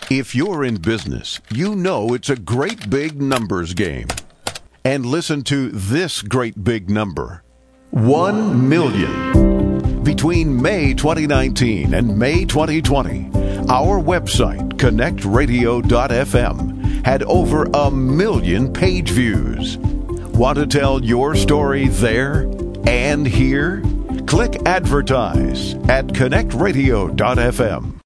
If you're in business, you know it's a great big numbers game. And listen to this great big number. 1 million. Between May 2019 and May 2020, our website, connectradio.fm, had over 1 million page views. Want to tell your story there and here? Click advertise at connectradio.fm.